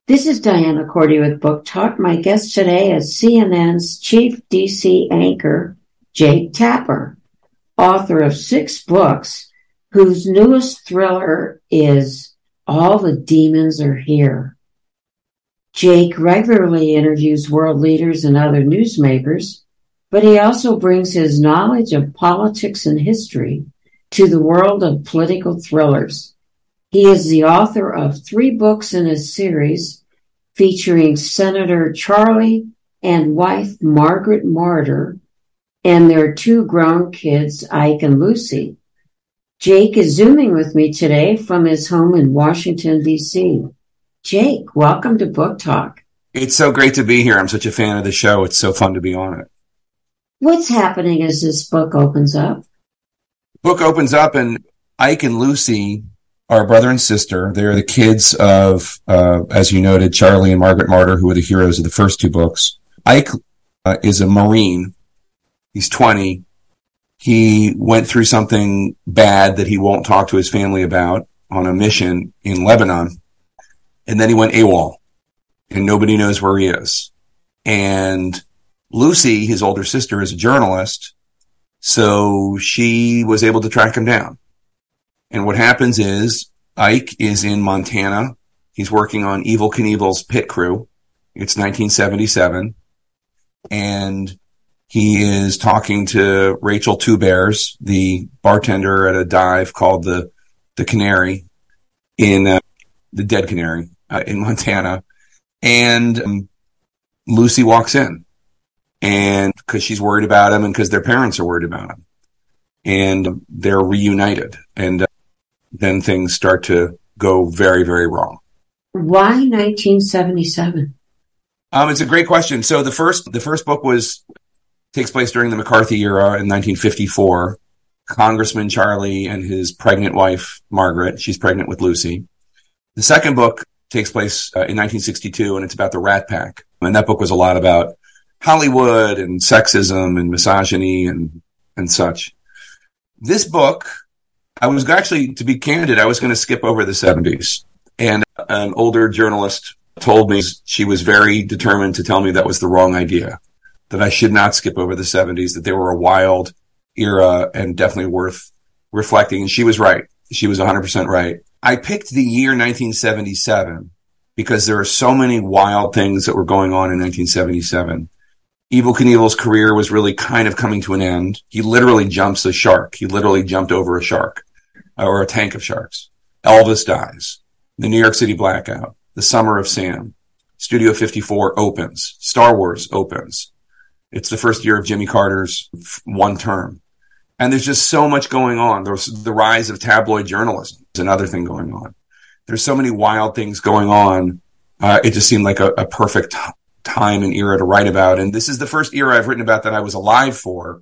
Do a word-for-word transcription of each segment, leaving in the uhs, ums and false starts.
This is Diana Cordy with Book Talk. My guest today is C N N's chief D C anchor, Jake Tapper, author of six books, whose newest thriller is All the Demons Are Here. Jake regularly interviews world leaders and other newsmakers, but he also brings his knowledge of politics and history to the world of political thrillers. He is the author of three books in a series featuring Senator Charlie and wife Margaret Marder and their two grown kids, Ike and Lucy. Jake is Zooming with me today from his home in Washington, D C. Jake, welcome to Book Talk. It's so great to be here. I'm such a fan of the show. It's so fun to be on it. What's happening as this book opens up? Book opens up and Ike and Lucy are brother and sister. They're the kids of, uh, as you noted, Charlie and Margaret Marder, who were the heroes of the first two books. Ike uh, is a Marine. He's twenty. He went through something bad that he won't talk to his family about on a mission in Lebanon. And then he went AWOL. And nobody knows where he is. And Lucy, his older sister, is a journalist. So she was able to track him down. And what happens is Ike is in Montana. He's working on Evel Knievel's Pit Crew. It's nineteen seventy-seven. And he is talking to Rachel Two Bears, the bartender at a dive called the, the Canary in, uh, the Dead Canary, uh, in Montana. And um, Lucy walks in. And because she's worried about him and because their parents are worried about him. And they're reunited. And uh, then things start to go very, very wrong. Why nineteen seventy-seven? Um, it's a great question. So the first, the first book was, takes place during the McCarthy era in nineteen fifty-four. Congressman Charlie and his pregnant wife, Margaret. She's pregnant with Lucy. The second book takes place uh, in nineteen sixty-two, and it's about the Rat Pack. And that book was a lot about Hollywood and sexism and misogyny and, and such. This book, I was actually, to be candid, I was going to skip over the seventies. And an older journalist told me she was very determined to tell me that was the wrong idea, that I should not skip over the seventies, that they were a wild era and definitely worth reflecting. And she was right. She was one hundred percent right. I picked the year nineteen seventy-seven because there are so many wild things that were going on in nineteen seventy-seven. Evel Knievel's career was really kind of coming to an end. He literally jumps a shark. He literally jumped over a shark or a tank of sharks. Elvis dies. The New York City blackout. The Summer of Sam. Studio fifty-four opens. Star Wars opens. It's the first year of Jimmy Carter's one term. And there's just so much going on. There's the rise of tabloid journalism is another thing going on. There's so many wild things going on. Uh, it just seemed like a, a perfect time and era to write about. And this is the first era I've written about that I was alive for.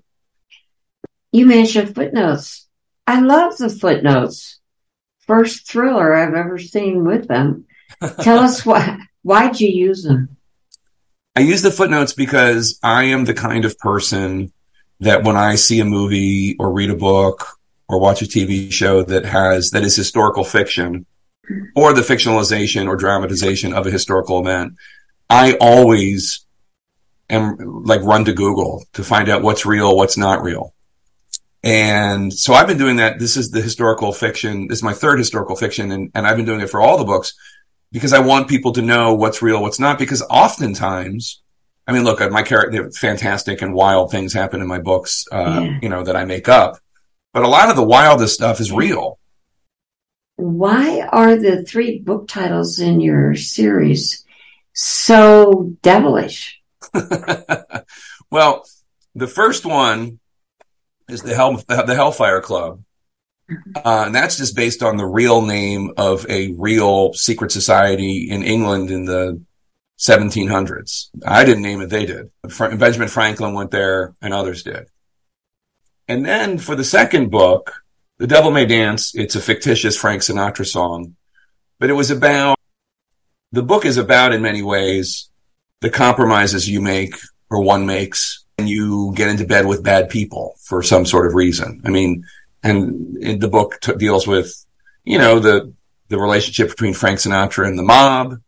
You mentioned footnotes. I love the footnotes. First thriller I've ever seen with them. Tell us why, why'd you use them? I use the footnotes because I am the kind of person that when I see a movie or read a book or watch a T V show that has, that is historical fiction or the fictionalization or dramatization of a historical event, I always am like run to Google to find out what's real, what's not real. And so I've been doing that. This is the historical fiction. This is my third historical fiction. And, and I've been doing it for all the books because I want people to know what's real, what's not, because oftentimes, I mean, look, my character, fantastic and wild things happen in my books, uh, yeah. you know, that I make up, but a lot of the wildest stuff is real. Why are the three book titles in your series so devilish? Well, the first one is the Hell, the Hellfire Club. Uh, and that's just based on the real name of a real secret society in England in the seventeen hundreds. I didn't name it, they did. Fra- Benjamin Franklin went there and others did. And then for the second book, The Devil May Dance, it's a fictitious Frank Sinatra song, but it was about, the book is about in many ways the compromises you make or one makes and you get into bed with bad people for some sort of reason. I mean, and in the book t- deals with, you know, the, the relationship between Frank Sinatra and the mob,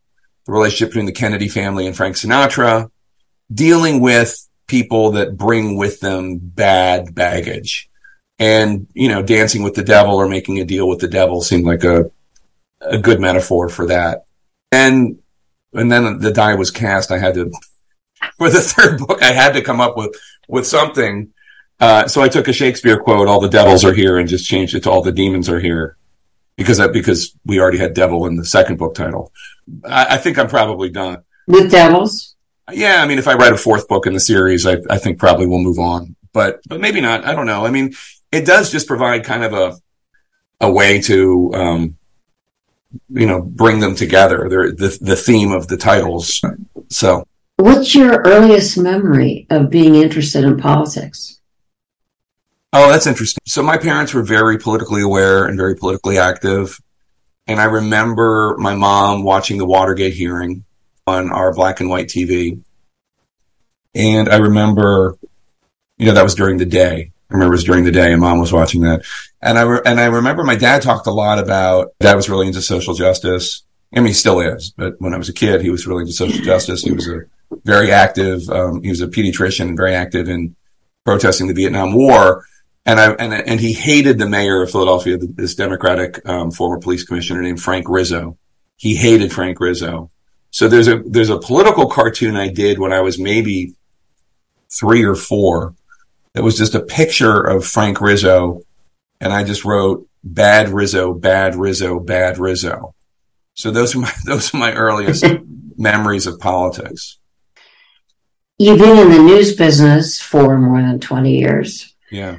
the relationship between the Kennedy family and Frank Sinatra, dealing with people that bring with them bad baggage. And, you know, dancing with the devil or making a deal with the devil seemed like a, a good metaphor for that. And, and then the die was cast. I had to, for the third book, I had to come up with, with something. Uh, so I took a Shakespeare quote, all the devils are here, and just changed it to all the demons are here. Because that, because we already had devil in the second book title. I, I think I'm probably done. With devils? Yeah, I mean, if I write a fourth book in the series, I, I think probably we'll move on. But, but maybe not. I don't know. I mean, it does just provide kind of a, a way to, um, you know, bring them together. They're the, the theme of the titles. So. What's your earliest memory of being interested in politics? Oh, that's interesting. So my parents were very politically aware and very politically active. And I remember my mom watching the Watergate hearing on our black and white T V. And I remember, you know, that was during the day. I remember it was during the day and mom was watching that. And I, re- and I remember my dad talked a lot about, dad was really into social justice. I mean, he still is, but when I was a kid, he was really into social justice. He was a very active, um, he was a pediatrician and very active in protesting the Vietnam War. And I, and, and he hated the mayor of Philadelphia, this Democratic, um, former police commissioner named Frank Rizzo. He hated Frank Rizzo. So there's a, there's a political cartoon I did when I was maybe three or four. That was just a picture of Frank Rizzo. And I just wrote bad Rizzo, bad Rizzo, bad Rizzo. So those are my, those are my earliest memories of politics. You've been in the news business for more than twenty years. Yeah.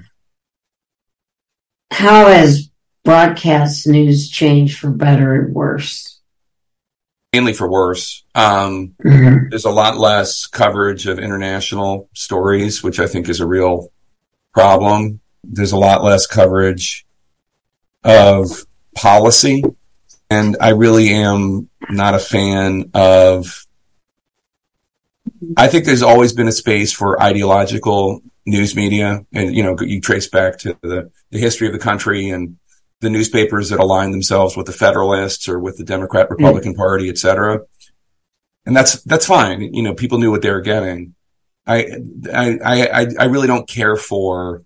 How has broadcast news changed for better and worse? Mainly for worse. Um, mm-hmm. There's a lot less coverage of international stories, which I think is a real problem. There's a lot less coverage of policy. And I really am not a fan of, I think there's always been a space for ideological news media. And, you know, you trace back to the, the history of the country and the newspapers that align themselves with the Federalists or with the Democrat Republican mm. Party, et cetera. And that's, that's fine. You know, people knew what they were getting. I, I, I, I really don't care for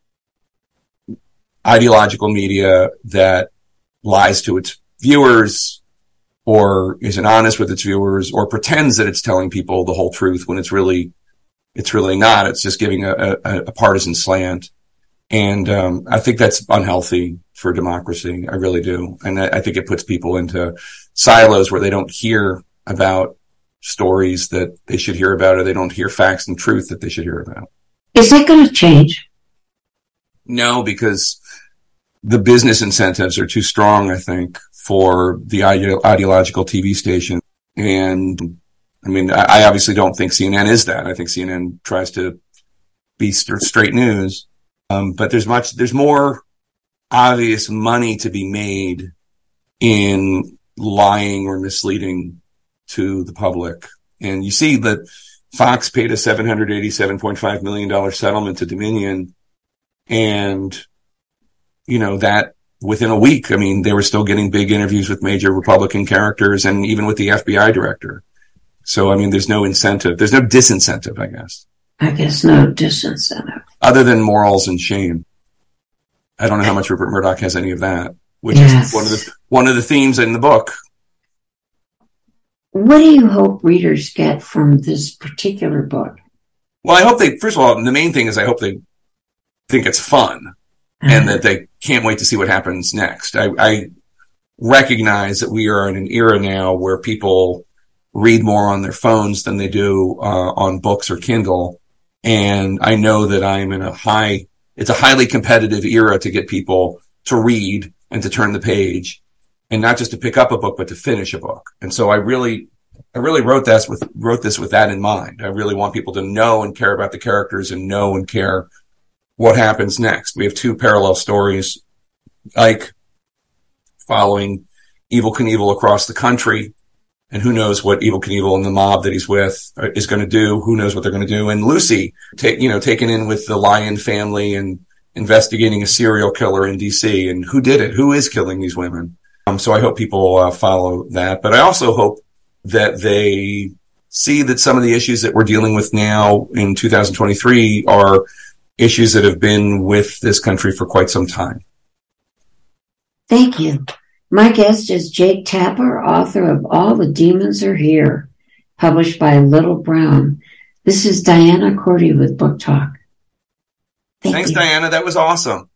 ideological media that lies to its viewers or isn't honest with its viewers or pretends that it's telling people the whole truth when it's really, it's really not. It's just giving a, a, a partisan slant. And, um, I think that's unhealthy for democracy. I really do. And I, I think it puts people into silos where they don't hear about stories that they should hear about, or they don't hear facts and truth that they should hear about. Is that going to change? No, because the business incentives are too strong, I think, for the ide- ideological T V station. And I mean, I, I obviously don't think C N N is that. I think C N N tries to be st- straight news. Um, but there's much, there's more obvious money to be made in lying or misleading to the public. And you see that Fox paid a seven hundred eighty-seven point five million dollars settlement to Dominion. And, you know, that within a week, I mean, they were still getting big interviews with major Republican characters and even with the F B I director. So, I mean, there's no incentive. There's no disincentive, I guess. I guess no disincentive. Other than morals and shame. I don't know how much Rupert Murdoch has any of that, which yes. is one of the, one of the themes in the book. What do you hope readers get from this particular book? Well, I hope they, first of all, the main thing is I hope they think it's fun mm-hmm. and that they can't wait to see what happens next. I, I recognize that we are in an era now where people read more on their phones than they do uh, on books or Kindle. And I know that I'm in a high, it's a highly competitive era to get people to read and to turn the page and not just to pick up a book, but to finish a book. And so I really, I really wrote this with, wrote this with that in mind. I really want people to know and care about the characters and know and care what happens next. We have two parallel stories, Ike following Evel Knievel across the country. And who knows what Evel Knievel and the mob that he's with is going to do? Who knows what they're going to do? And Lucy, take, you know, taken in with the Lyon family and investigating a serial killer in D C. And who did it? Who is killing these women? Um, so I hope people uh, follow that. But I also hope that they see that some of the issues that we're dealing with now in two thousand twenty-three are issues that have been with this country for quite some time. Thank you. My guest is Jake Tapper, author of All the Demons Are Here, published by Little Brown. This is Diana Cordy with Book Talk. Thank Thanks, you. Diana. That was awesome.